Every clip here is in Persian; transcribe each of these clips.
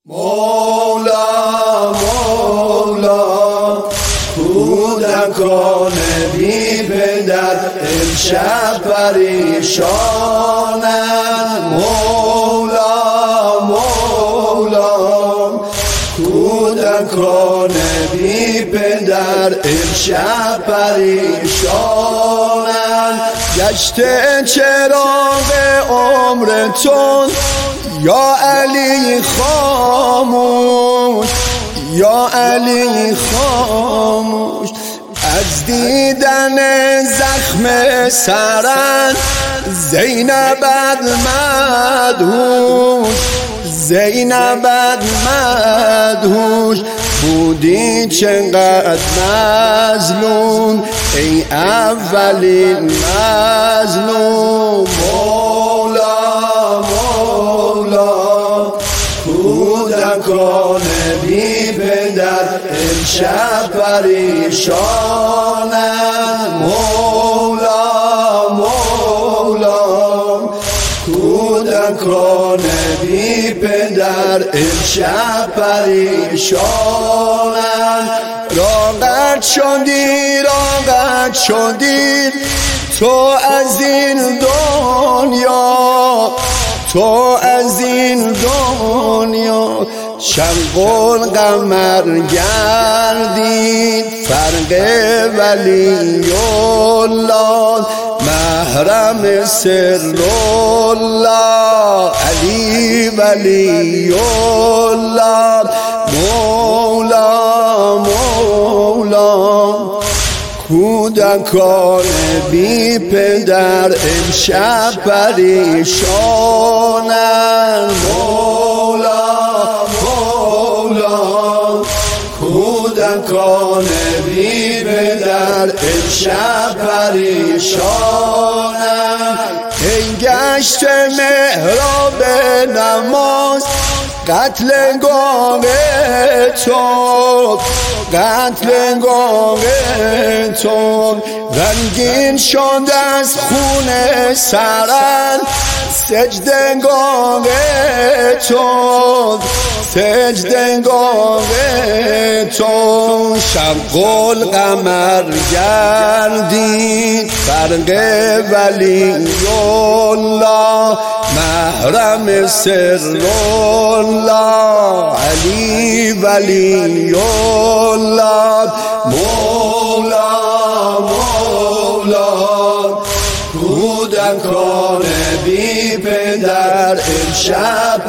مولا مولا کودکان بی پدر امشب پریشانند. مولا مولا کودکان بی پدر امشب پریشانند. گشته چراغ عمرتون یا علی خاموش، یا علی خاموش. از دیدن زخم سرت زینبت مدهوش، زینبت مدهوش. بودی چقدر مظلوم ای اولین مظلوم. مولا مولا کودکان بی پدر امشب پریشانند. مولا مولا کودکان بی پدر امشب پریشانند. راغب شدی راغب شدی تو از این دنیا، تو از این دنیا. شمع القمر گردید فرق ولی الله، محرم سر الله علی ولی الله. مولا مولا کودکان بی پدر امشب پریشانند. مولا مولا کودکان بی پدر امشب پریشانند. ای گشت محراب نماز قتل گاه تو، قتل گاه تو. رنگین شد از خون سرت سجدگاه تو، سجدگاه تو. شمع القمر گردید فرق ولی الله، محرم سر الله علی ولی الله. مولا مولا کودکان بی پدر امشب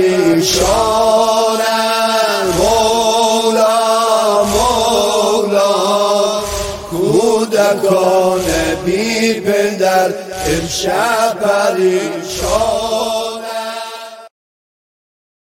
پریشانند. مولا مولا کودکان بی پدر امشب پریشانند.